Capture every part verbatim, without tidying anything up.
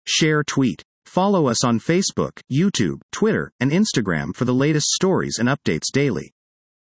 Share tweet. Follow us on Facebook, YouTube, Twitter, and Instagram for the latest stories and updates daily.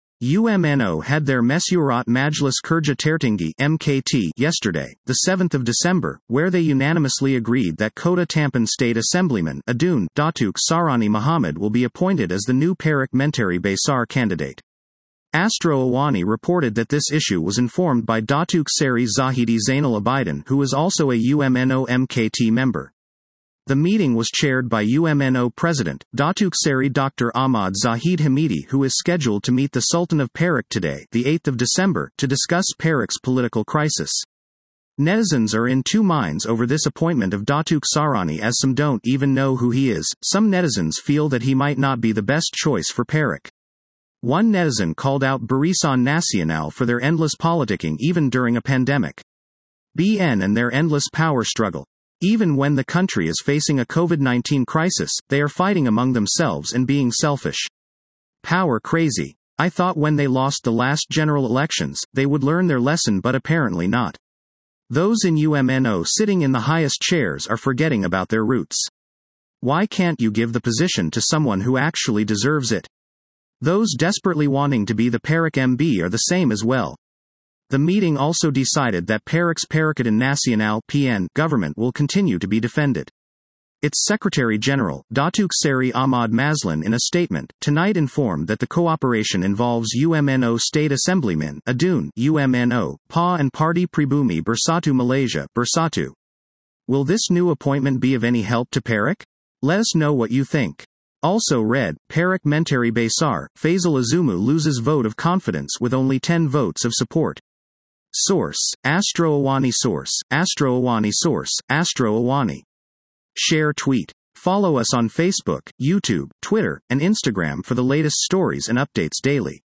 U M N O had their Mesyurat Majlis Kerja Tertinggi M K T yesterday, the seventh of December, where they unanimously agreed that Kota Tampan State Assemblyman Adun Datuk Sarani Muhammad will be appointed as the new Perak Menteri Besar candidate. Astro Awani reported that this issue was informed by Datuk Seri Zahidi Zainal Abidin, who is also a U M N O M K T member. The meeting was chaired by U M N O President, Datuk Seri Doctor Ahmad Zahid Hamidi, who is scheduled to meet the Sultan of Perak today, the eighth of December, to discuss Perak's political crisis. Netizens are in two minds over this appointment of Datuk Sarani, as some don't even know who he is. Some netizens feel that he might not be the best choice for Perak. One netizen called out Barisan Nasional for their endless politicking even during a pandemic. B N and their endless power struggle. Even when the country is facing a COVID nineteen crisis, they are fighting among themselves and being selfish. Power crazy. I thought when they lost the last general elections, they would learn their lesson, but apparently not. Those in U M N O sitting in the highest chairs are forgetting about their roots. Why can't you give the position to someone who actually deserves it? Those desperately wanting to be the Perak M B are the same as well. The meeting also decided that Perak's Perikatan Nasional (P N) government will continue to be defended. Its Secretary-General, Datuk Seri Ahmad Mazlan, in a statement tonight informed that the cooperation involves U M N O State Assemblyman Adun U M N O, P A and Parti Pribumi Bersatu Malaysia Bersatu. Will this new appointment be of any help to Perak? Let us know what you think. Also read, Perak Menteri Besar, Faisal Azumu loses vote of confidence with only ten votes of support. Source, Astro Awani. Source, Astro Awani. Source, Astro Awani. Share tweet. Follow us on Facebook, YouTube, Twitter, and Instagram for the latest stories and updates daily.